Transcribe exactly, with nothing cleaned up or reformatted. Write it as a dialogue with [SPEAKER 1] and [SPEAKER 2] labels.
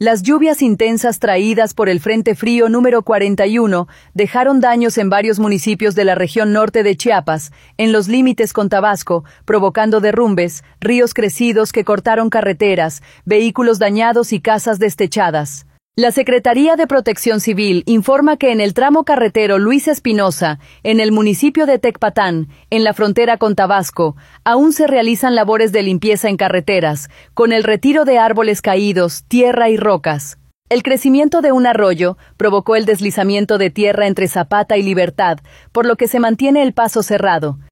[SPEAKER 1] Las lluvias intensas traídas por el Frente Frío número cuarenta y uno dejaron daños en varios municipios de la región norte de Chiapas, en los límites con Tabasco, provocando derrumbes, ríos crecidos que cortaron carreteras, vehículos dañados y casas destechadas. La Secretaría de Protección Civil informa que en el tramo carretero Luis Espinosa, en el municipio de Tecpatán, en la frontera con Tabasco, aún se realizan labores de limpieza en carreteras, con el retiro de árboles caídos, tierra y rocas. El crecimiento de un arroyo provocó el deslizamiento de tierra entre Zapata y Libertad, por lo que se mantiene el paso cerrado.